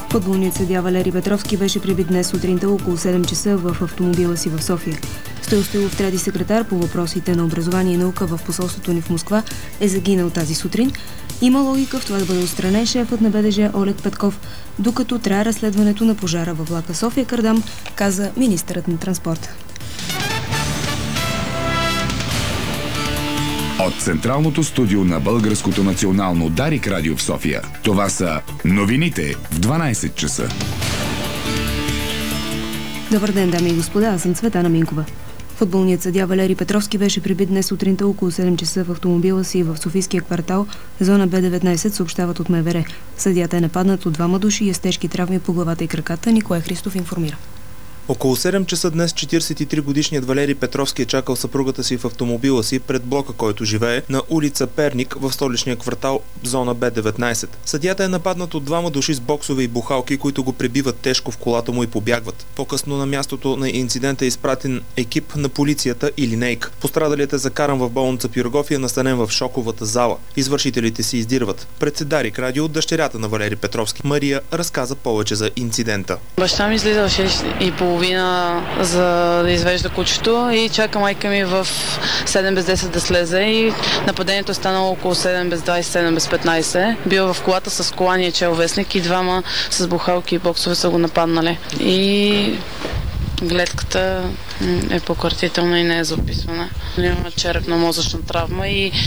Футболният съдия Валери Петровски беше прибит днес сутринта около 7 часа в автомобила си в София. Стоил Стоилов, трети секретар по въпросите на образование и наука в посолството ни в Москва, е загинал тази сутрин. Има логика в това да бъде отстранен шефът на БДЖ Олег Петков, докато трае разследването на пожара във влака София-Кардам, каза министърът на транспорта. От централното студио на Българското национално Дарик радио в София, това са новините в 12 часа. Добър ден, дами и господа, аз съм Цветана Минкова. Футболният съдия Валери Петровски беше прибит днес сутринта около 7 часа в автомобила си в Софийския квартал, зона Б19, съобщават от МВР. Съдията е нападнат от двама души и е с тежки травми по главата и краката. Николай Христов информира. Около 7 часа днес 43-годишният Валери Петровски е чакал съпругата си в автомобила си пред блока, който живее, на улица Перник в столичния квартал, зона Б19. Съдията е нападнат от двама души с боксове и бухалки, които го пребиват тежко в колата му и побягват. По-късно на мястото на инцидента е изпратен екип на полицията и линейка. Пострадалият е закаран в болница Пирогов и е настанен в шоковата зала. Извършителите си издирват. Пред Дарик радио дъщерята на Валери Петровски, Мария, разказа повече за инцидента. Баща ми излиза в 6:30 за да извежда кучето и чака майка ми в 7 без 10 да слезе и нападението е станало около 7 без 20, 7 без 15. Бил в колата с колания человесник и двама с бухалки и боксове са го нападнали. И гледката е пократителна и не е за описване. Има черепно-мозъчна травма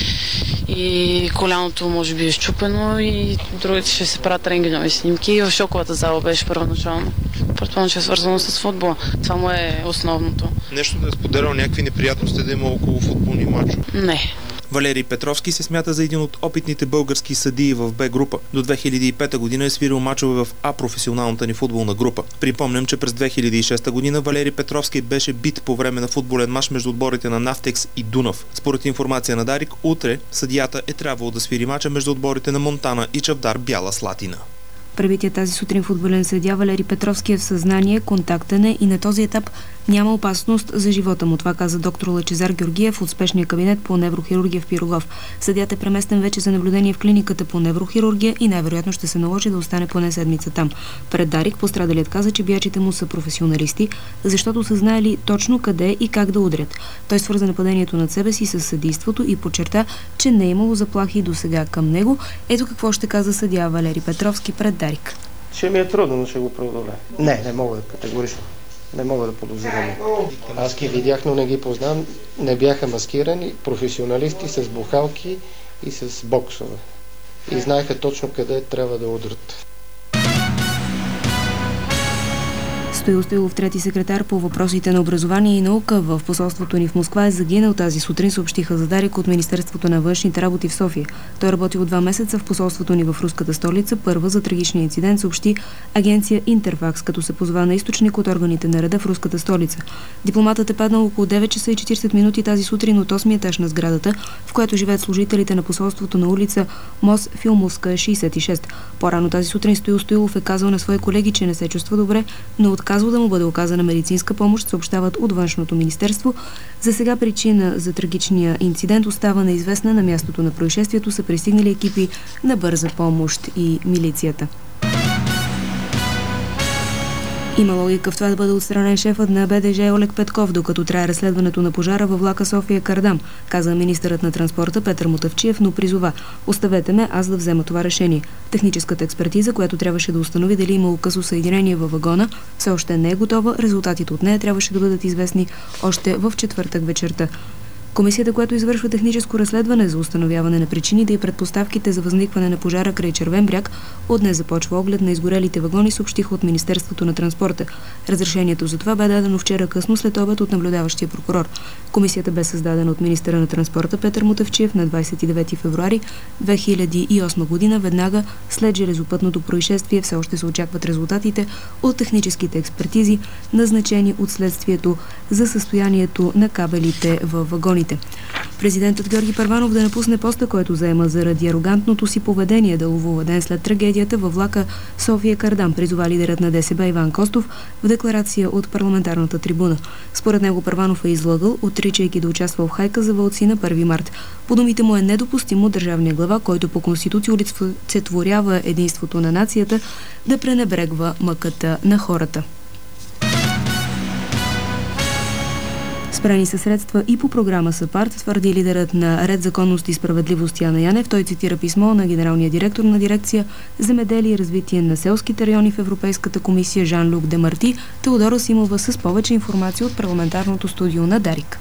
и коляното може би е счупено и другите ще се правят рентгенови снимки. И в шоковата зала беше първоначално. Предполагам, че е свързано с футбола. Това му е основното. Нещо да е споделял някакви неприятности да има около футболни мачове? Не. Валери Петровски се смята за един от опитните български съдии в Б група. До 2005 година е свирил мачове в А професионалната ни футболна група. Припомням, че през 2006 година Валери Петровски беше бит по време на футболен мач между отборите на Нафтекс и Дунав. Според информация на Дарик, утре съдията е трябвало да свири мача между отборите на Монтана и Чавдар Бяла Слатина. Пребитият тази сутрин футболен съдия Валери Петровски е в съзнание, контактен е и на този етап няма опасност за живота му. Това каза доктор Лъчезар Георгиев от спешния кабинет по неврохирургия в Пирогов. Съдият е преместен вече за наблюдение в клиниката по неврохирургия и най-вероятно ще се наложи да остане поне седмица там. Пред Дарик пострадалият каза, че биячите му са професионалисти, защото са знаели точно къде и как да удрят. Той свърза нападението над себе си с съдийството и подчерта, че не е имало заплахи досега към него. Ето какво ще каза съдия Валери Петровски пред Дарик. Ще ми е трудно, но ще го преодолея. Не мога да категорично. Не мога да подозирам. Аз ги видях, но не ги познавам. Не бяха маскирани, професионалисти с бухалки и с боксове. И знаеха точно къде трябва да удрят. Стоил Стоилов, трети секретар по въпросите на образование и наука в посолството ни в Москва, е загинал тази сутрин, съобщиха за Дарик от Министерството на външните работи в София. Той работи от 2 месеца в посолството ни в руската столица. Първа за трагичния инцидент съобщи агенция Интерфакс, като се позва на източник от органите на реда в руската столица. Дипломатът е паднал около 9 часа и 40 минути тази сутрин от 8-ми етаж на сградата, в която живеят служителите на посолството на улица Мос Филмовска 66. По-рано тази сутрин Стоил Стоилов е казал на свои колеги, че не се чувства добре, но отказва да му бъде оказана медицинска помощ, съобщават от Външното министерство. За сега причина за трагичния инцидент остава неизвестна. На мястото на происшествието са пристигнали екипи на бърза помощ и милицията. Има логика в това да бъде отстранен шефът на БДЖ Олег Петков, докато трае разследването на пожара във влака София-Кардам, каза министърът на транспорта Петър Мутафчиев, но призова: оставете ме аз да взема това решение. Техническата експертиза, която трябваше да установи дали имало късо съединение във вагона, все още не е готова. Резултатите от нея трябваше да бъдат известни още в четвъртък вечерта. Комисията, която извършва техническо разследване за установяване на причините и предпоставките за възникване на пожара край Червен бряг, от днес започва оглед на изгорелите вагони, съобщиха от Министерството на транспорта. Разрешението за това бе дадено вчера късно след обед от наблюдаващия прокурор. Комисията бе създадена от министъра на транспорта Петър Мутафчиев на 29 февруари 2008 година, веднага след железопътното происшествие. Все още се очакват резултатите от техническите експертизи, назначени от следствието за състоянието на кабелите във вагоните. медиите. Президентът Георги Първанов да напусне поста, който заема заради арогантното си поведение делово ден след трагедията във влака София-Кардам, призова лидерът на ДСБ Иван Костов в декларация от парламентарната трибуна. Според него Първанов е излъгал, отричайки да участва в хайка за вълци на 1 март. По думите му е недопустимо държавния глава, който по конституция олицетворява единството на нацията, да пренебрегва мъката на хората. Спрени са средства и по програма САПАРТ, твърди лидерът на Ред, законност и справедливост Яна Янев. Той цитира писмо на генералния директор на дирекция Земеделие и развитие на селските райони в Европейската комисия Жан-Люк Демарти, Теодора Симова с повече информация от парламентарното студио на Дарик.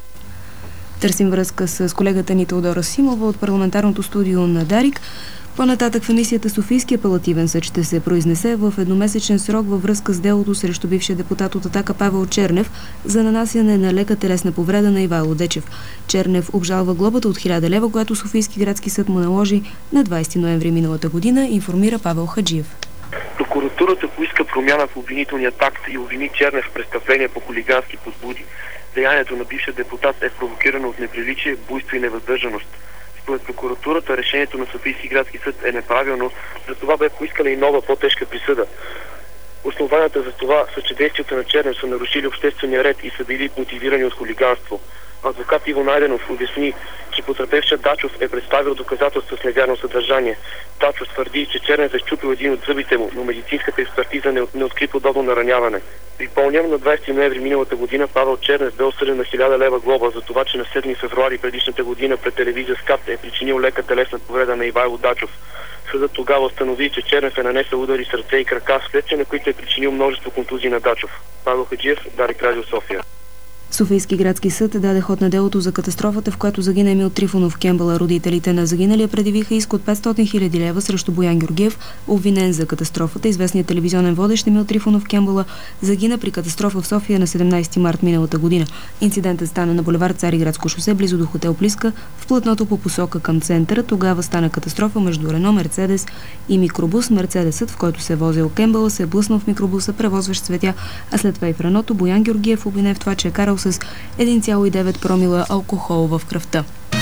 Търсим връзка с колегата ни Теодора Симова от парламентарното студио на Дарик. По-нататък в емисията Софийски апелативен съд ще се произнесе в едномесечен срок във връзка с делото срещу бившия депутат от Атака Павел Чернев за нанасяне на лека телесна повреда на Ивайло Дечев. Чернев обжалва глобата от 1000 лева, която Софийски градски съд му наложи на 20 ноември миналата година, информира Павел Хаджиев. Прокуратурата поиска промяна в обвинителния акт и обвини Чернев в престъпление по хулигански подбуди. Деянието на бившия депутат е провокирано от неприличие, буйство и невъздържаност. Според прокуратурата решението на Софийски градски съд е неправилно, затова бе поискана и нова по-тежка присъда. Основанията за това са, че действията на Чернев са нарушили обществения ред и са били мотивирани от хулиганство. Адвокат Иво Найденов обясни, че потърпевшият Дачов е представил доказателства с невярно съдържание. Дачов твърди, че Чернев е счупил един от зъбите му, но медицинската експертиза не откри подобно нараняване. Припомням, на 20 ноември миналата година Павел Чернев бе осъден на 1000 лева глоба за това, че на 7 февруари предишната година пред телевизия СКАТ е причинил лека телесна повреда на Ивайло Дачов. Съдът тогава установи, че Чернев е нанесъл удари с ръце и крака, вследствие на които е причинил множество контузии на Дачов. Павел Хаджиев, Дарик Радио София. Софийски градски съд даде ход на делото за катастрофата, в която загина Емил Трифонов Кембъл. Родителите на загиналия предявиха иск от 500 000 лева срещу Боян Георгиев, обвинен за катастрофата. Известният телевизионен водещ Емил Трифонов Кембъл загина при катастрофа в София на 17 март миналата година. Инцидентът стана на булевард Цариградско шосе, близо до хотел Плиска, в платното по посока към центъра. Тогава стана катастрофа между Рено, Мерцедес и микробус. Мерцедесът, в който се возил Кембъл, се е блъснал в микробуса, превозващ цветя, а след това и в Реното. Боян Георгиев обвинен в това, че е карал с 1,9 промила алкохол в кръвта.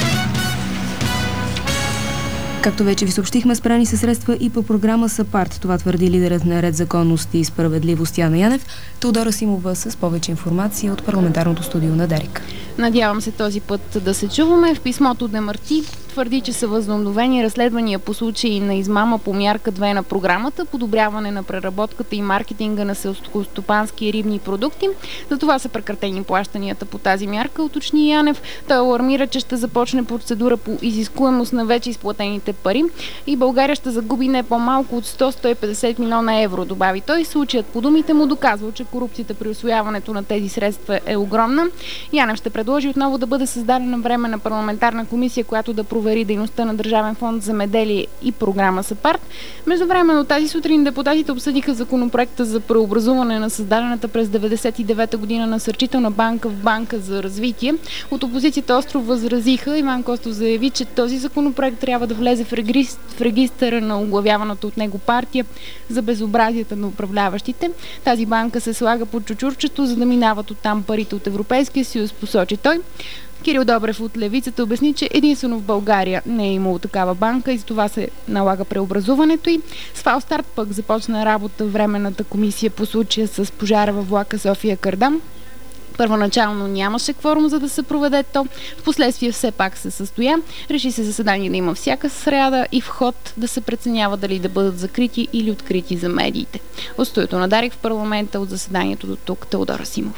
Както вече ви съобщихме, спрени са средства и по програма САПАРТ. Това твърди лидерът на Ред, законност и справедливост Яна Янев. Теодора Симова с повече информация от парламентарното студио на Дарик. Надявам се този път да се чуваме. В писмото Демарти твърди, че са възобновени разследвания по случаи на измама по мярка 2 на програмата, подобряване на преработката и маркетинга на селскостопански и рибни продукти. За това са прекратени плащанията по тази мярка, уточни Янев. Той алармира, че ще започне процедура по изискуемост на вече изплатените пари и България ще загуби не по-малко от 100-150 милиона евро, добави той. Случаят по думите му доказва, че корупцията при усвояването на тези средства е огромна. Янев ще предложи отново да бъде създадена временна парламентарна комисия, която да провери дейността на Държавен фонд Земеделие и програма САПАРТ. Междувременно тази сутрин депутатите обсъдиха законопроекта за преобразуване на създадената през 1999 година насърчителна банка в банка за развитие. От опозицията остро възразиха. Иван Костов заяви, че този законопроект трябва да влезе в регистъра на оглавяваната от него партия за безобразията на управляващите. Тази банка се слага под чучурчето, за да минават оттам парите от Европейския съюз, посочи той. Кирил Добрев от Левицата обясни, че единствено в България не е имало такава банка и за това се налага преобразуването й. С фалстарт пък започна работа временната комисия по случая с пожара във влака София-Кардам. Първоначално нямаше кворум, за да се проведе то. Впоследствие все пак се състоя. Реши се заседание да има всяка сряда и вход да се преценява дали да бъдат закрити или открити за медиите. От студиото на Дарик в парламента от заседанието до тук Теодора Симова.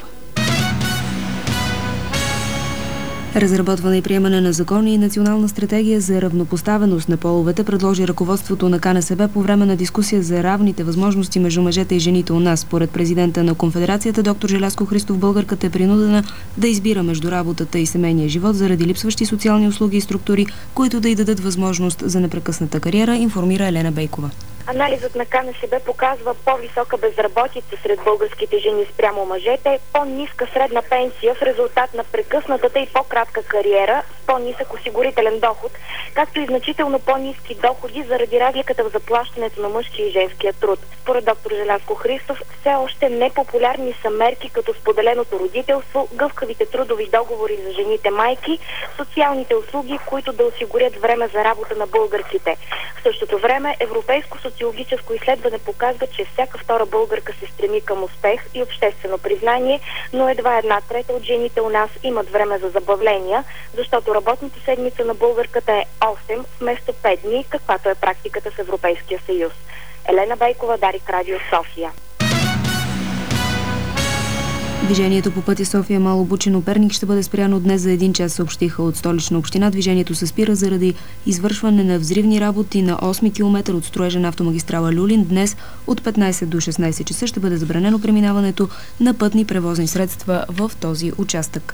Разработване и приемане на закони и национална стратегия за равнопоставеност на половете предложи ръководството на КНСБ по време на дискусия за равните възможности между мъжете и жените у нас. Според президента на конфедерацията доктор Желязко Христов, българката е принудена да избира между работата и семейния живот заради липсващи социални услуги и структури, които да й дадат възможност за непрекъсната кариера, информира Елена Бейкова. Анализът на КНСБ показва по-висока безработица сред българските жени спрямо мъжете, по-ниска средна пенсия в резултат на прекъснатата и по-кратка кариера, по-нисък осигурителен доход, както и значително по-ниски доходи заради разликата в заплащането на мъжкия и женския труд. Според доктор Желязко Христов, все още непопулярни са мерки като споделеното родителство, гъвкавите трудови договори за жените майки, социалните услуги, които да осигурят време за работа на българките. В същото време европейско социологическо изследване показва, че всяка втора българка се стреми към успех и обществено признание, но едва 1/3 от жените у нас имат време за забавления, защото работната седмица на българката е 8 вместо 5 дни, каквато е практиката в Европейския съюз. Елена Бейкова, Дарик Радио, София. Движението по пътя София Мало Бучино Перник ще бъде спряно днес за 1 час, съобщиха от Столична община. Движението се спира заради извършване на взривни работи на 8 км от строежа на автомагистрала Люлин. Днес от 15 до 16 часа ще бъде забранено преминаването на пътни превозни средства в този участък.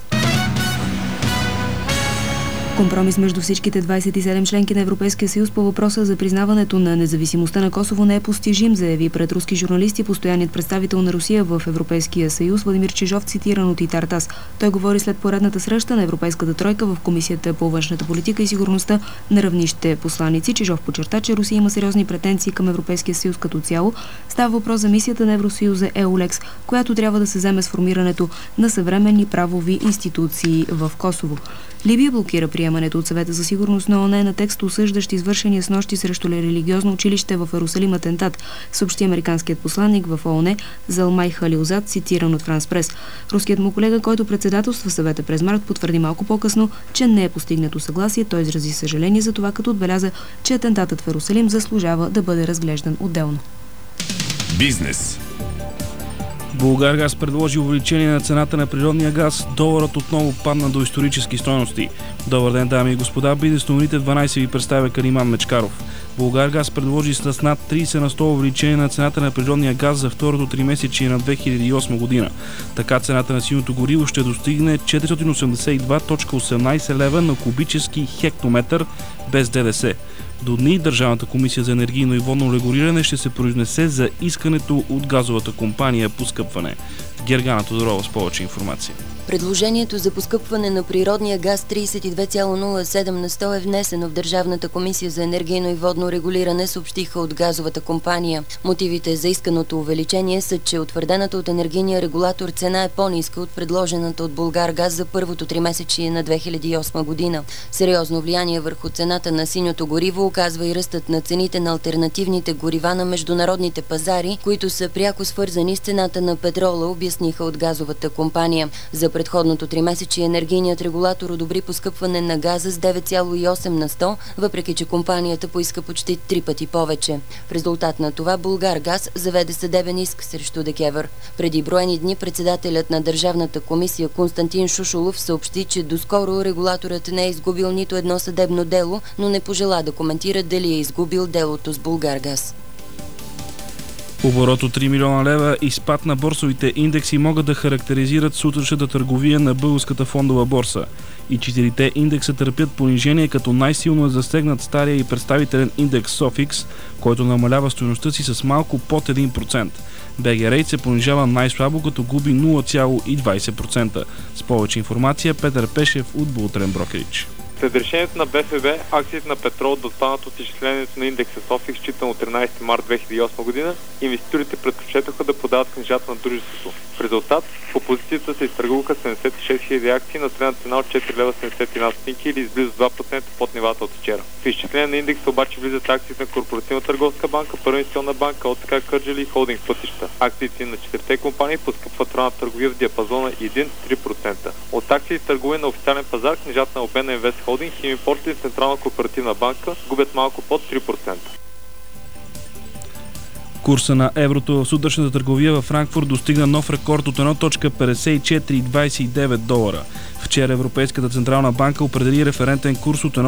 Компромис между всичките 27 членки на Европейския съюз по въпроса за признаването на независимостта на Косово не е постижим, заяви пред руски журналисти постоянният представител на Русия в Европейския съюз Владимир Чижов, цитиран от Итартас. Той говори след поредната среща на Европейската тройка в Комисията по външната политика и сигурността на равнище посланици. Чижов подчерта, че Русия има сериозни претенции към Европейския съюз като цяло. Става въпрос за мисията на Евросъюза EULEX, която трябва да се вземе с формирането на съвременни правови институции в Косово. Либия блокира приемането от Съвета за сигурност на ООН на текст, осъждащ извършения снощи срещу религиозно училище в Иерусалим атентат, съобщи американският посланник в ООН Залмай Халилзад, цитиран от Франс Прес. Руският му колега, който председателства Съвета през март, потвърди малко по-късно, че не е постигнато съгласие. Той изрази съжаление за това, като отбеляза, че атентатът в Иерусалим заслужава да бъде разглеждан отделно. Бизнес. Булгаргаз предложи увеличение на цената на природния газ. Доларът отново падна до исторически стойности. Добър ден, дами и господа. Бизнес новините 12 ви представя Кариман Мечкаров. Булгаргаз предложи с над 30 на 100 увеличение на цената на природния газ за второто тримесечие на 2008 година. Така цената на синьото гориво ще достигне 482,18 лева на кубически хектометър без ДДС. До дни Държавната комисия за енергийно и водно регулиране ще се произнесе за искането от газовата компания поскъпване. Гергана Тодорова с повече информация. Предложението за поскъпване на природния газ 32,07 на 100 е внесено в Държавната комисия за енергийно и водно регулиране, съобщиха от газовата компания. Мотивите за исканото увеличение са, че утвърдената от енергийния регулатор цена е по-ниска от предложената от Булгаргаз за първото тримесечие на 2008 година. Сериозно влияние върху цената на синьото гориво оказва и ръстът на цените на алтернативните горива на международните пазари, които са пряко свързани с цената на петрола, обясниха от газовата компания. За предходното тримесечие енергийният регулатор одобри поскъпване на газа с 9,8 на 100, въпреки че компанията поиска почти 3 пъти повече. В резултат на това Булгаргаз заведе съдебен иск срещу ДКЕВР. Преди броени дни председателят на Държавната комисия Константин Шушулов съобщи, че доскоро регулаторът не е изгубил нито едно съдебно дело, но не пожела да коментира дали е изгубил делото с Булгаргаз. Оборот от 3 милиона лева и спад на борсовите индекси могат да характеризират сутрешната търговия на Българската фондова борса. И 4-те индекса търпят понижение, като най-силно е засегнат стария и представителен индекс Софикс, който намалява стойността си с малко под 1%. БГ Рейт се понижава най-слабо, като губи 0,20%. С повече информация Петър Пешев от Бултрен Брокерич. След решението на БФБ, акциите на петрол да останат от изчислението на индекса Софикс, считан от 13 март 2008 година, инвеститорите предпочетоха да продават книжата на дружеството. В резултат, по позицията се изтъргуваха 76 000 акции на средна цена от 4,71 стотинки или с близо 2% под нивата от вчера. В изчисление на индекса обаче влизат акциите на Корпоративна търговска банка, Първа инвестиционна банка, ОТК Кърджали и Холдинг Пътища. Акциите на 4-те компании поскъпват ранна търговия в диапазона 1-3%. От акции търговия на официален пазар, книжата на обмен на Инвест Холдинг, Химипорт и Централна кооперативна банка губят малко под 3%. Курса на еврото в сутрешната търговия във Франкфурт достигна нов рекорд от 1,5429 долара. Вчера Европейската централна банка определи референтен курс от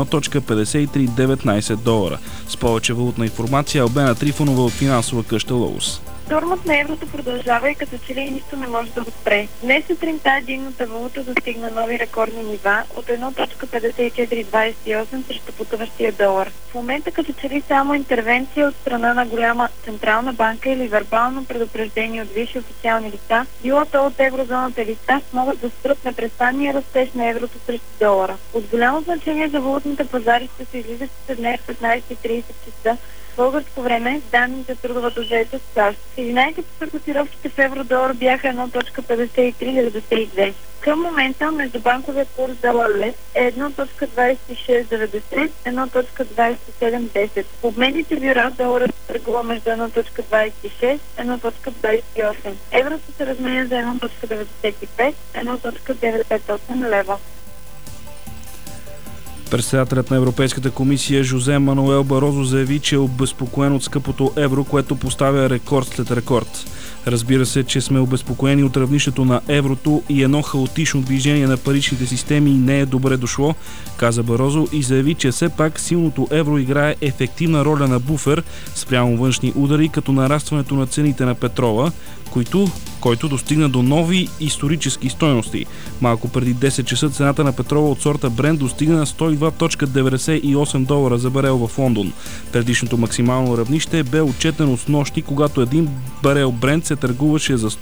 1,5319 долара. С повече валутна информация Албена Трифонова от финансова къща Лоус. Штурмът на еврото продължава и като че ли нищо не може да го спре. Днес сутринта единната валута достигна нови рекордни нива от 1.5428 срещу потъващия долар. В момента като че ли само интервенция от страна на голяма централна банка или вербално предупреждение от висши официални лица, било то от еврозоната лица, могат да спрат непрестанния растеж на еврото срещу долара. От голямо значение за валутните пазари ще се излизащите днес в 15:30 часа българско време данните за трудовата заетост в САЩ. 11 часа котировките в евро-долар бяха 1.5392. Към момента междубанковия курс долар-лев е 1.2690, 1.2710. В обменните бюра доларът търгува между 1.26 и 1.28. Еврото се разменя за 1.95, 1.958 лева. Председателят на Европейската комисия Жозе Мануел Барозо заяви, че е обезпокоен от скъпото евро, което поставя рекорд след рекорд. Разбира се, че сме обезпокоени от равнището на еврото и едно хаотично движение на паричните системи не е добре дошло, каза Барозо и заяви, че все пак силното евро играе ефективна роля на буфер спрямо външни удари, като нарастването на цените на петрола, който достигна до нови исторически стойности. Малко преди 10 часа цената на петрола от сорта Брент достигна на $102.98 за барел в Лондон. Предишното максимално равнище бе отчетено с нощи, когато един барел Брент се търгуваше за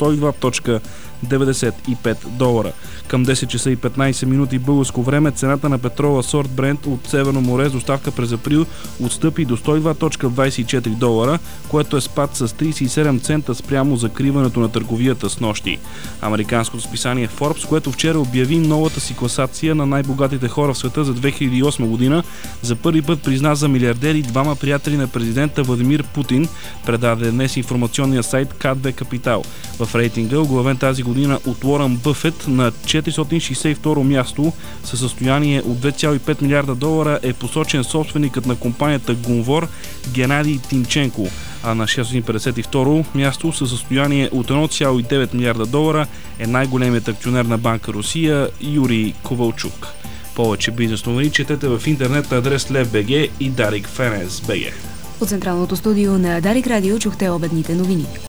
$102.95. Към 10 часа и 15 минути българско време цената на петрола сорт Брент от Северно море с доставка през април отстъпи до $102.24, което е спад с 37 цента спрямо закриването на търговията с нощи. Американското списание Forbes, което вчера обяви новата си класация на най-богатите хора в света за 2008 година, за първи път призна за милиардери двама приятели на президента Владимир Путин, предаде днес информационния сайт КБ Капитал. В рейтинга, оглавен тази година от Уорън Бъфет, на 462 място със състояние от $2,5 милиарда е посочен собственикът на компанията Гунвор Геннадий Тимченко, а на 652 място със състояние от $1,9 милиарда е най-големият акционер на Банка Русия Юрий Ковалчук. Повече бизнес новини четете в интернет на адрес Lev.bg и Дарик Фенес.bg. От централното студио на Дарик Радио чухте обедните новини.